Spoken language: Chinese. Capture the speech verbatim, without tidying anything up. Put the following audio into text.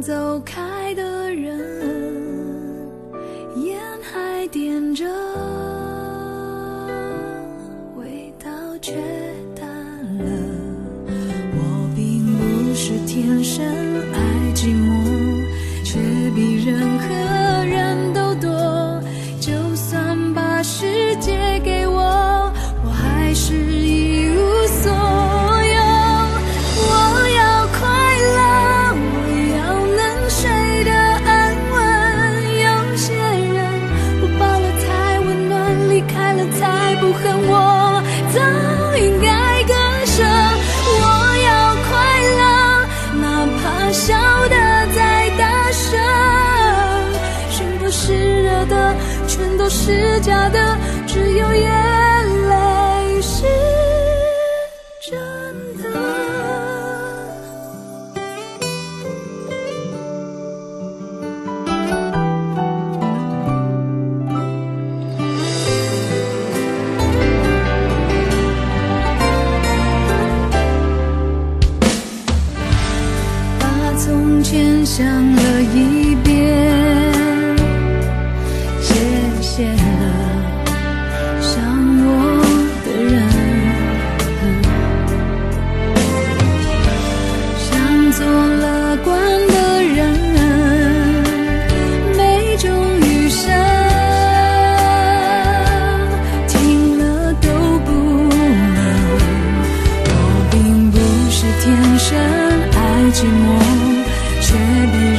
走开的人，烟还点着，味道却淡了。我并不是天生爱寂寞，却比任何人都多。就算把世界给我，我还是一无所有。我要快乐，我要能睡得安稳。有些人我抱了才温暖，离开了才不恨，我早应该割舍。我要快乐，哪怕笑得再大声，心不是热的，全都是假的，只有眼泪是真的。把从前想了一遍，谢谢了想我的人，想做乐观的人，每种余生听了都不能。我并不是天生爱寂寞，却比